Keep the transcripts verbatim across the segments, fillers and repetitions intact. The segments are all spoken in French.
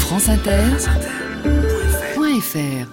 France Inter point F R.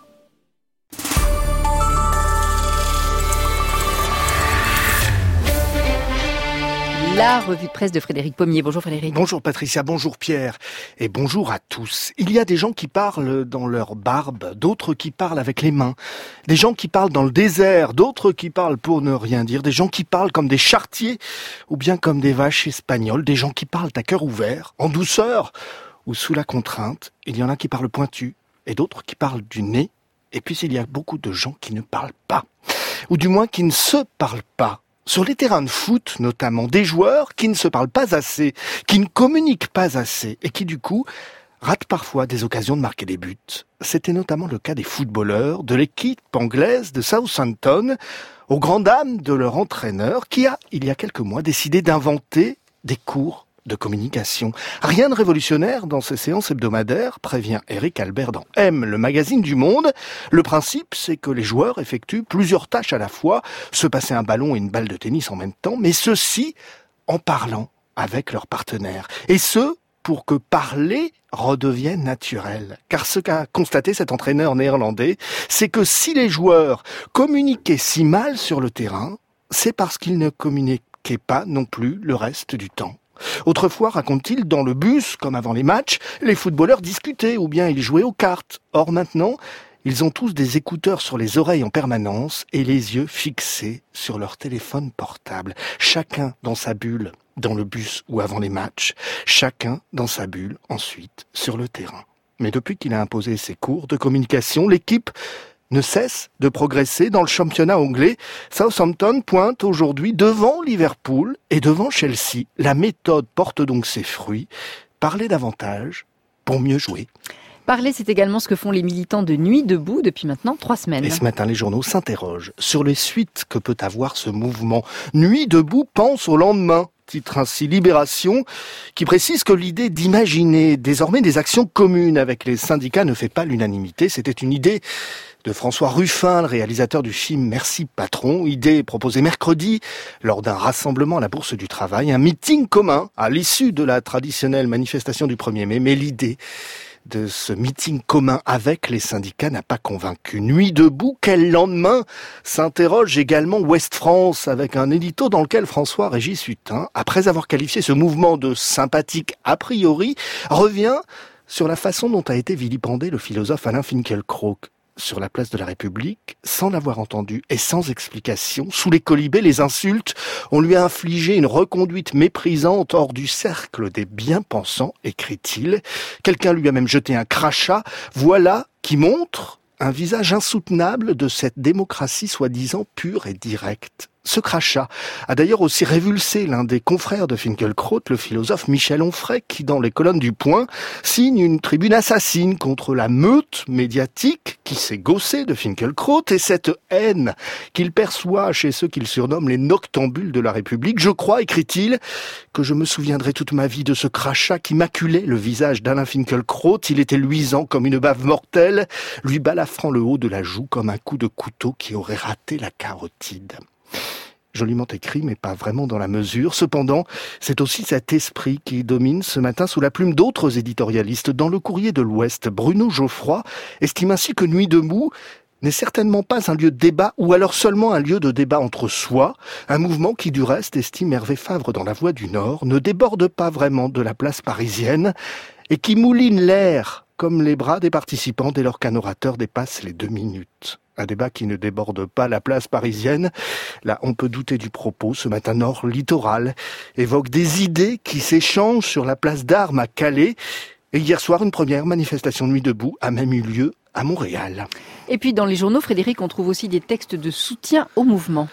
La revue de presse de Frédéric Pommier. Bonjour Frédéric. Bonjour Patricia, bonjour Pierre et bonjour à tous. Il y a des gens qui parlent dans leur barbe, d'autres qui parlent avec les mains, des gens qui parlent dans le désert, d'autres qui parlent pour ne rien dire, des gens qui parlent comme des charretiers ou bien comme des vaches espagnoles, des gens qui parlent à cœur ouvert, en douceur ou sous la contrainte. Il y en a qui parlent pointu et d'autres qui parlent du nez. Et puis il y a beaucoup de gens qui ne parlent pas, ou du moins qui ne se parlent pas. Sur les terrains de foot, notamment, des joueurs qui ne se parlent pas assez, qui ne communiquent pas assez, et qui, du coup, ratent parfois des occasions de marquer des buts. C'était notamment le cas des footballeurs de l'équipe anglaise de Southampton, aux grandes dames de leur entraîneur, qui a, il y a quelques mois, décidé d'inventer des cours de communication. Rien de révolutionnaire dans ces séances hebdomadaires, prévient Eric Albert dans M, le magazine du Monde. Le principe, c'est que les joueurs effectuent plusieurs tâches à la fois, se passer un ballon et une balle de tennis en même temps, mais ceci en parlant avec leurs partenaires. Et ce, pour que parler redevienne naturel. Car ce qu'a constaté cet entraîneur néerlandais, c'est que si les joueurs communiquaient si mal sur le terrain, c'est parce qu'ils ne communiquaient pas non plus le reste du temps. Autrefois, raconte-t-il, dans le bus, comme avant les matchs, les footballeurs discutaient ou bien ils jouaient aux cartes. Or maintenant, ils ont tous des écouteurs sur les oreilles en permanence et les yeux fixés sur leur téléphone portable. Chacun dans sa bulle, dans le bus ou avant les matchs. Chacun dans sa bulle, ensuite, sur le terrain. Mais depuis qu'il a imposé ses cours de communication, l'équipe ne cesse de progresser dans le championnat anglais. Southampton pointe aujourd'hui devant Liverpool et devant Chelsea. La méthode porte donc ses fruits. Parler davantage pour mieux jouer. Parler, c'est également ce que font les militants de Nuit debout depuis maintenant trois semaines. Et ce matin, les journaux s'interrogent sur les suites que peut avoir ce mouvement. Nuit debout pense au lendemain. Titre ainsi Libération, qui précise que l'idée d'imaginer désormais des actions communes avec les syndicats ne fait pas l'unanimité. C'était une idée de François Ruffin, le réalisateur du film Merci Patron, idée proposée mercredi lors d'un rassemblement à la Bourse du Travail, un meeting commun à l'issue de la traditionnelle manifestation du premier mai, mais l'idée de ce meeting commun avec les syndicats n'a pas convaincu. Nuit debout, quel lendemain? S'interroge également Ouest France avec un édito dans lequel François-Régis Hutin, après avoir qualifié ce mouvement de sympathique a priori, revient sur la façon dont a été vilipendé le philosophe Alain Finkielkraut sur la place de la République, sans l'avoir entendu et sans explication. Sous les colibés, les insultes, on lui a infligé une reconduite méprisante hors du cercle des bien-pensants, écrit-il. Quelqu'un lui a même jeté un crachat. Voilà qui montre un visage insoutenable de cette démocratie soi-disant pure et directe. Ce crachat a d'ailleurs aussi révulsé l'un des confrères de Finkielkraut, le philosophe Michel Onfray, qui, dans les colonnes du Point, signe une tribune assassine contre la meute médiatique qui s'est gaussée de Finkielkraut et cette haine qu'il perçoit chez ceux qu'il surnomme les noctambules de la République. Je crois, écrit-il, que je me souviendrai toute ma vie de ce crachat qui maculait le visage d'Alain Finkielkraut. Il était luisant comme une bave mortelle, lui balafrant le haut de la joue comme un coup de couteau qui aurait raté la carotide. Joliment écrit, mais pas vraiment dans la mesure. Cependant, c'est aussi cet esprit qui domine ce matin sous la plume d'autres éditorialistes. Dans le Courrier de l'Ouest, Bruno Geoffroy estime ainsi que Nuit debout n'est certainement pas un lieu de débat, ou alors seulement un lieu de débat entre soi, un mouvement qui du reste, estime Hervé Favre dans La Voix du Nord, ne déborde pas vraiment de la place parisienne, et qui mouline l'air comme les bras des participants dès lors qu'un orateur dépasse les deux minutes. Un débat qui ne déborde pas la place parisienne. Là, on peut douter du propos. Ce matin, Nord Littoral évoque des idées qui s'échangent sur la place d'Armes à Calais. Et hier soir, une première manifestation de Nuit debout a même eu lieu à Montréal. Et puis, dans les journaux, Frédéric, on trouve aussi des textes de soutien au mouvement.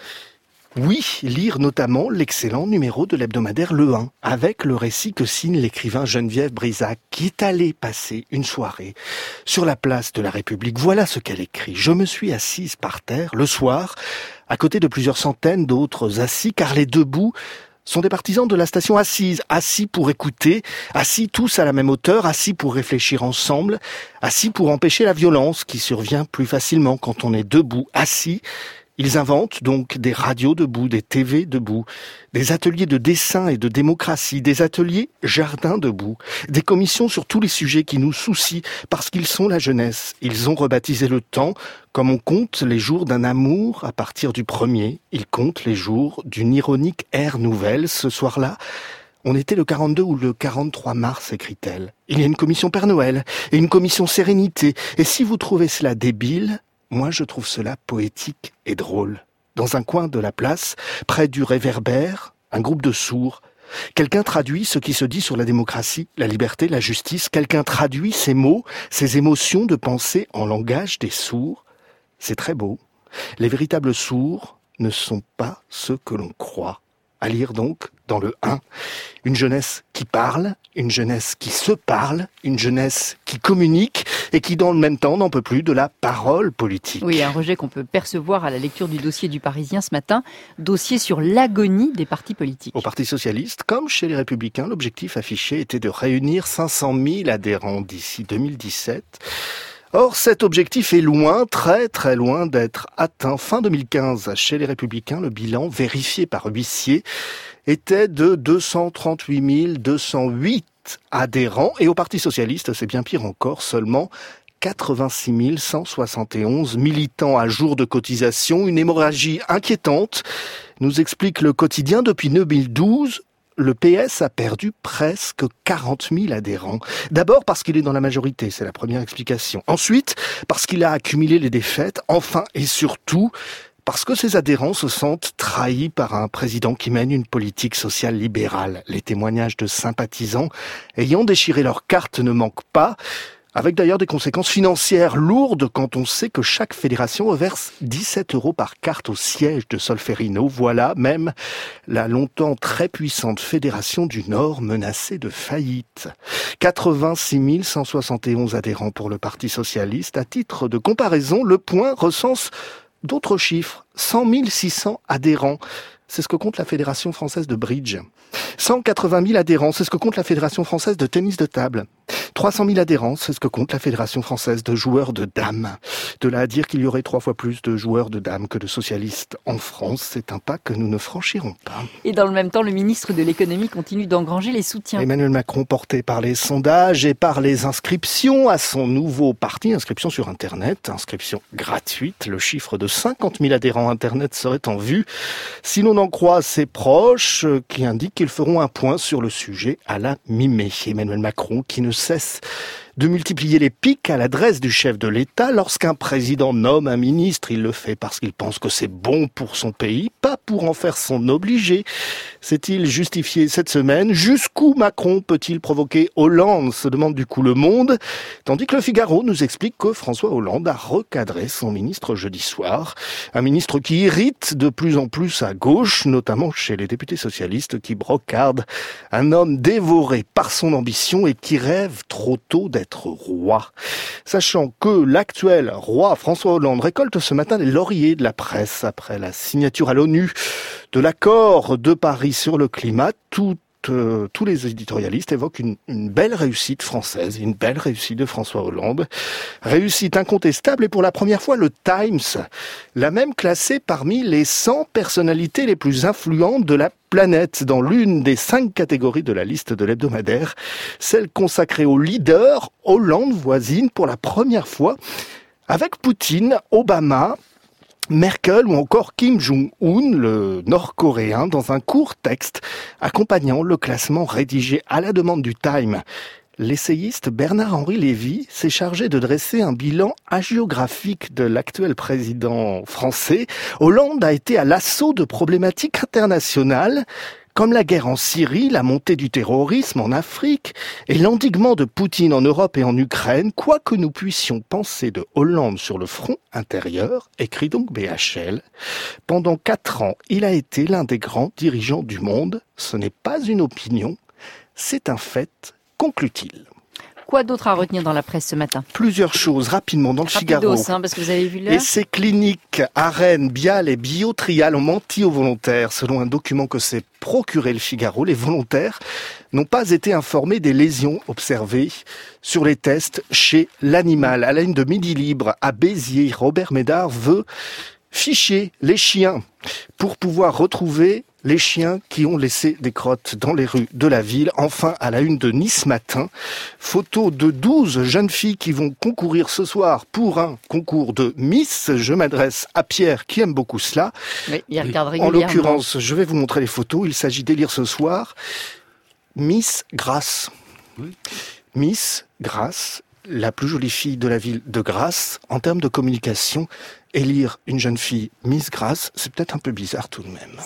Oui, lire notamment l'excellent numéro de l'hebdomadaire Le un, avec le récit que signe l'écrivain Geneviève Brisac, qui est allée passer une soirée sur la place de la République. Voilà ce qu'elle écrit. Je me suis assise par terre, le soir, à côté de plusieurs centaines d'autres assis, car les debout sont des partisans de la station assise, assis pour écouter, assis tous à la même hauteur, assis pour réfléchir ensemble, assis pour empêcher la violence qui survient plus facilement quand on est debout, assis Ils inventent donc des radios debout, des T V debout, des ateliers de dessin et de démocratie, des ateliers jardin debout, des commissions sur tous les sujets qui nous soucient parce qu'ils sont la jeunesse. Ils ont rebaptisé le temps comme on compte les jours d'un amour à partir du premier. Ils comptent les jours d'une ironique ère nouvelle. Ce soir-là, on était le quarante-deux ou le quarante-trois mars, écrit-elle. Il y a une commission Père Noël et une commission Sérénité. Et si vous trouvez cela débile, moi je trouve cela poétique et drôle. Dans un coin de la place, près du réverbère, un groupe de sourds. Quelqu'un traduit ce qui se dit sur la démocratie, la liberté, la justice. Quelqu'un traduit ces mots, ces émotions de pensée en langage des sourds. C'est très beau. Les véritables sourds ne sont pas ceux que l'on croit. À lire donc dans le un, une jeunesse qui parle, une jeunesse qui se parle, une jeunesse qui communique et qui dans le même temps n'en peut plus de la parole politique. Oui, un rejet qu'on peut percevoir à la lecture du dossier du Parisien ce matin, dossier sur l'agonie des partis politiques. Au Parti socialiste, comme chez les Républicains, l'objectif affiché était de réunir cinq cent mille adhérents d'ici deux mille dix-sept. Or, cet objectif est loin, très très loin d'être atteint. Fin deux mille quinze, chez les Républicains, le bilan vérifié par huissier était de deux cent trente-huit mille deux cent huit adhérents. Et au Parti socialiste, c'est bien pire encore, seulement quatre-vingt-six mille cent soixante et onze militants à jour de cotisation. Une hémorragie inquiétante, nous explique le quotidien. Depuis deux mille douze, le P S a perdu presque quarante mille adhérents. D'abord parce qu'il est dans la majorité, c'est la première explication. Ensuite, parce qu'il a accumulé les défaites. Enfin et surtout, parce que ses adhérents se sentent trahis par un président qui mène une politique sociale libérale. Les témoignages de sympathisants ayant déchiré leur carte ne manquent pas, avec d'ailleurs des conséquences financières lourdes quand on sait que chaque fédération reverse dix-sept euros par carte au siège de Solferino. Voilà même la longtemps très puissante Fédération du Nord menacée de faillite. quatre-vingt-six mille cent soixante et onze adhérents pour le Parti socialiste. À titre de comparaison, Le Point recense d'autres chiffres. cent mille six cents adhérents. C'est ce que compte la Fédération française de bridge. cent quatre-vingt mille adhérents, c'est ce que compte la Fédération française de tennis de table. trois cent mille adhérents, c'est ce que compte la Fédération française de joueurs de dames. De là à dire qu'il y aurait trois fois plus de joueurs de dames que de socialistes en France, c'est un pas que nous ne franchirons pas. Et dans le même temps, le ministre de l'économie continue d'engranger les soutiens. Emmanuel Macron, porté par les sondages et par les inscriptions à son nouveau parti, inscription sur Internet, inscription gratuite. Le chiffre de cinquante mille adhérents Internet serait en vue. Si l'on en croit ses proches, qui indiquent qu'ils feront un point sur le sujet à la mi-mai. Emmanuel Macron qui ne cesse de multiplier les piques à l'adresse du chef de l'État. Lorsqu'un président nomme un ministre, il le fait parce qu'il pense que c'est bon pour son pays, pas pour en faire son obligé. S'est-il justifié cette semaine? Jusqu'où Macron peut-il provoquer Hollande, se demande du coup Le Monde, tandis que Le Figaro nous explique que François Hollande a recadré son ministre jeudi soir. Un ministre qui irrite de plus en plus à gauche, notamment chez les députés socialistes qui brocardent un homme dévoré par son ambition et qui rêve trop tôt d'être roi. Sachant que l'actuel roi François Hollande récolte ce matin les lauriers de la presse après la signature à l'ONU de l'accord de Paris sur le climat, tout Euh, tous les éditorialistes évoquent une, une belle réussite française, une belle réussite de François Hollande. Réussite incontestable et pour la première fois le Times l'a même classé parmi les cent personnalités les plus influentes de la planète dans l'une des cinq catégories de la liste de l'hebdomadaire, celle consacrée au leader. Hollande voisine pour la première fois avec Poutine, Obama, Merkel ou encore Kim Jong-un, le nord-coréen, dans un court texte accompagnant le classement rédigé à la demande du Time. L'essayiste Bernard-Henri Lévy s'est chargé de dresser un bilan hagiographique de l'actuel président français. Hollande a été à l'assaut de problématiques internationales comme la guerre en Syrie, la montée du terrorisme en Afrique et l'endiguement de Poutine en Europe et en Ukraine, quoi que nous puissions penser de Hollande sur le front intérieur, écrit donc B H L. Pendant quatre ans, il a été l'un des grands dirigeants du monde. Ce n'est pas une opinion, c'est un fait, conclut-il. Quoi d'autre à retenir dans la presse ce matin? Plusieurs choses, rapidement, dans le Rapidos, Figaro. Hein, parce que vous avez vu l'heure. Essais cliniques à Rennes, Bial et Biotrial ont menti aux volontaires. Selon un document que s'est procuré le Figaro, les volontaires n'ont pas été informés des lésions observées sur les tests chez l'animal. À la une de Midi Libre, à Béziers, Robert Médard veut Ficher les chiens pour pouvoir retrouver les chiens qui ont laissé des crottes dans les rues de la ville. Enfin, à la une de Nice Matin, photo de douze jeunes filles qui vont concourir ce soir pour un concours de Miss. Je m'adresse à Pierre qui aime beaucoup cela. Oui, il regarde En régulièrement. l'occurrence, je vais vous montrer les photos. Il s'agit d'élire ce soir Miss Grasse. Oui. Miss Grasse, la plus jolie fille de la ville de Grasse. En termes de communication, élire une jeune fille Miss Grasse, c'est peut-être un peu bizarre tout de même.